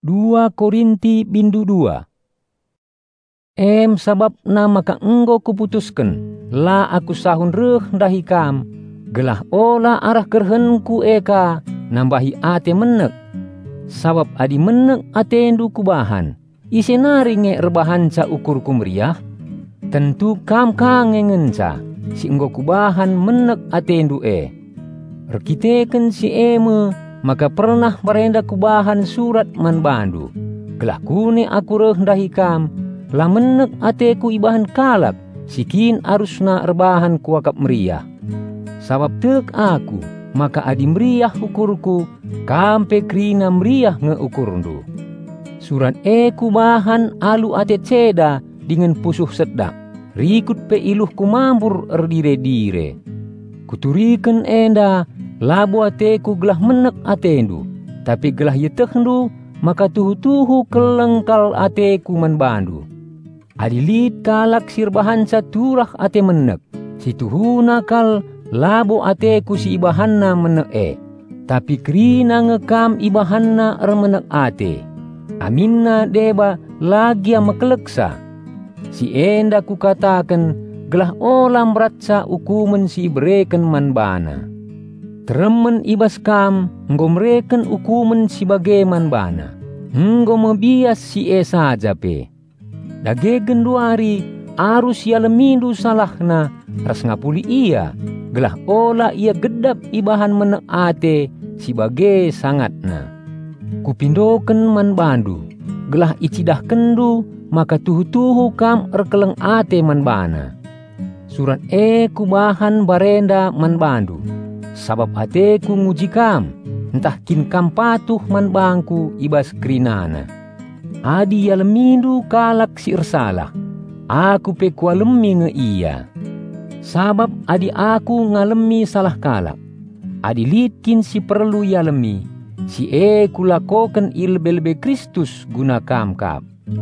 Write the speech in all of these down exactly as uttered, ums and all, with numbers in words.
dua Korinti bindu dua. Em sabab na maka enggo kuputuskan la aku sahun reh ndahi kam gelah ola arah kerhenku eka nambahi ate menek. Sabab adi menek atendu kubahan isenari nge rebahan ca ukur kumriah. Tentu kam kange ngenca si enggo kubahan menek atendu e. Rekiteken si eme maka pernah merenda kubahan surat man bandu. Gelah kune aku reh ndahi kam la menek ateku ibahan kalak sikin arusna rebahan kuakap meriah. Sabab tek aku maka adi meriah ukurku kampe krina meriah ngeukurndu. Surat e kubahan alu ate ceda dengan pusuh sedak rikut pe iluh kumambur erdire-dire. Kuturiken enda labu ateku gelah menek atendu tapi gelah yetehnu maka tuhu-tuhu kelengkal ateku man bandu. Adilit kalak sirbahan saturah ate menek situhuna kal labo ateku si ibahanna menek e tapi krina ngekam ibahanna remenek ate aminna deba lagi makeleksa si enda ku katakan gelah olam ratsa ukumen si bereken man bana teremen ibas kam nggo mereken ukumen si bageman bana nggo mebias si e saja pe. Dage genduari arus ia lemindu salahna ras ngapuli ia gelah ola ia gedap ibahan menek ate si bage sangatna. Kupindoken man bandu gelah icidah kendu maka tuhu-tuhu kam erkeleng ate man bana. Surat e kubahan barenda man bandu sabab ateku nguji kam entah kin kam patuh man bangku ibas krinana. Adi ya lemindu kalak si ersalah aku pe kualemi nge iya. Sabab adi aku ngalemi salah kalak adi litkin si perlu ya lemi si e kulakoken ilbe-lebe Kristus guna kam kap.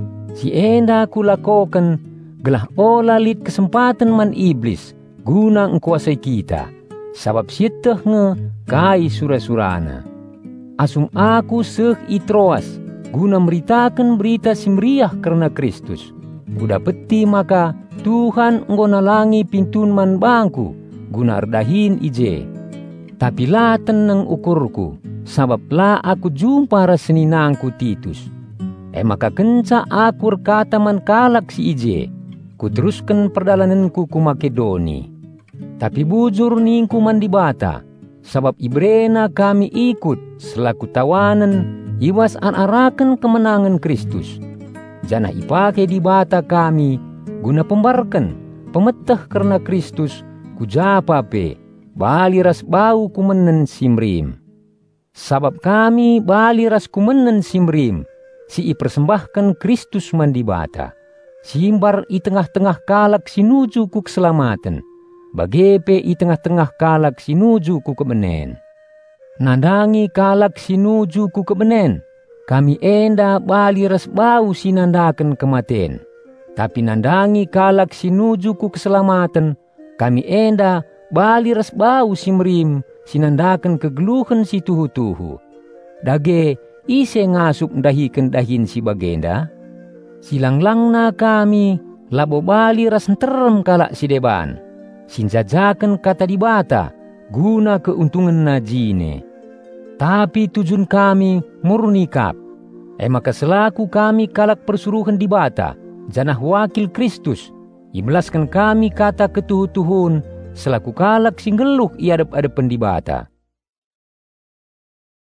Si enda kulakoken gelah ola lit kesempatan man iblis guna ngkuasai kita sabab sieteh nge kai sura-surana. Asung aku seh i Troas guna meritakan berita simriah karena Kristus. Kuda peti maka Tuhan enggo nalangi pintun man bangku guna erdahin ije. Tapi la teneng ukurku sabab la aku jumpa raseninangku Titus. Eh maka kenca aku kata man kalak si ije. Kuteruskan perdalananku ku Makedoni. Tapi bujur ningku man dibata sabab ibrena kami ikut selaku tawanan iwas an-arakan kemenangan Kristus. Jana ipake di bata kami guna pembarken pemeteh karena Kristus kujapa pe bali ras bau kumenen simrim. Sabab kami bali ras kumenen simrim si ipersembahkan Kristus man di bata. Simbar i tengah-tengah kalak sinuju ku keselamatan. Bagepe i tengah-tengah kalak sinuju ku kebenen. Nandangi kalak sinuju ku kebenen. Kami enda bali ras bau sinandakan kematen. Tapi nandangi kalak sinuju ku keselamatan. Kami enda bali ras bau simrim sinandakan kegeluhan si tuhu-tuhu. Dage ise ngasup dahiken dahin si bagenda. Silanglangna kami labo bali ras terem kalak si deban. Sinjajakan kata dibata guna keuntungan najine. Tapi tujuan kami murni kap. Eh maka selaku kami kalak persuruhan dibata janah wakil Kristus. Ibelaskan kami kata ketuhu-tuhun selaku kalak singgeluh iadep-adepen dibata.